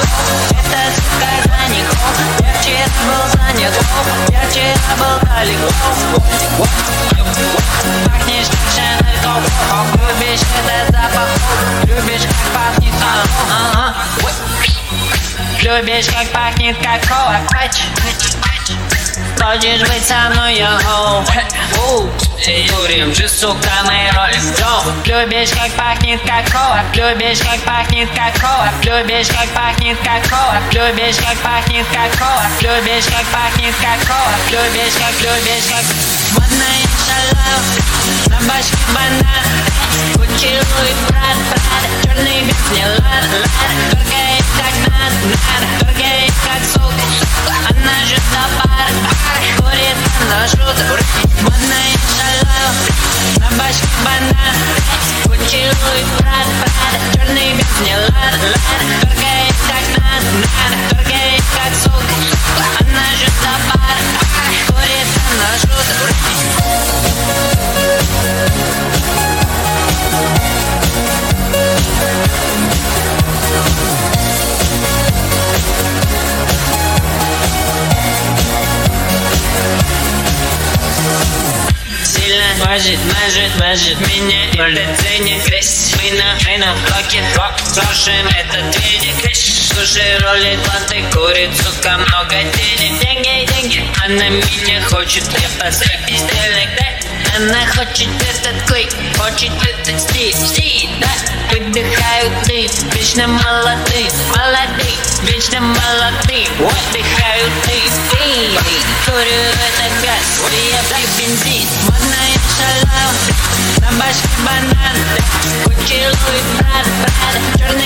эта сука заников. Я вчера был занят, я вчера был далеко. Пахнешь как Шанель Коко, любишь этот запах, любишь как пахнет коко. Любишь как пахнет коко. Хочешь быть со мной, йо-хо? Курим же, сука, мы ролим джо. Любишь как пахнет коко, любишь как пахнет коко, любишь как пахнет коко, любишь как пахнет коко, любишь как пахнет коко, любишь как модная шалава, на башке банан, Гуччи, Луи, Прада, черный бенз не лада, дорогая как надо, дорогая как сука, она же за пар, курит на шутку, модная шалава, на башке банан, Гуччи, Луи, Прада, черный бенз не лада, дорогая как надо, дорогая как сука, она же за пар, курит на шутку. Мажет меня улицение кресь. Мы на блоке рок, слушаем этот веник. Слушай, ролит латте, курит, сука, много денег. Деньги, она меня хочет, я посрать безделик, да? Она хочет этот клик, хочет этот стиль, да? Выдыхают ты, вечно молодые, вечно молодые. Выдыхают ты, курю этот газ, я пью бензин. Модная шалава, на башке банан, Гуччи, Луи, Прада,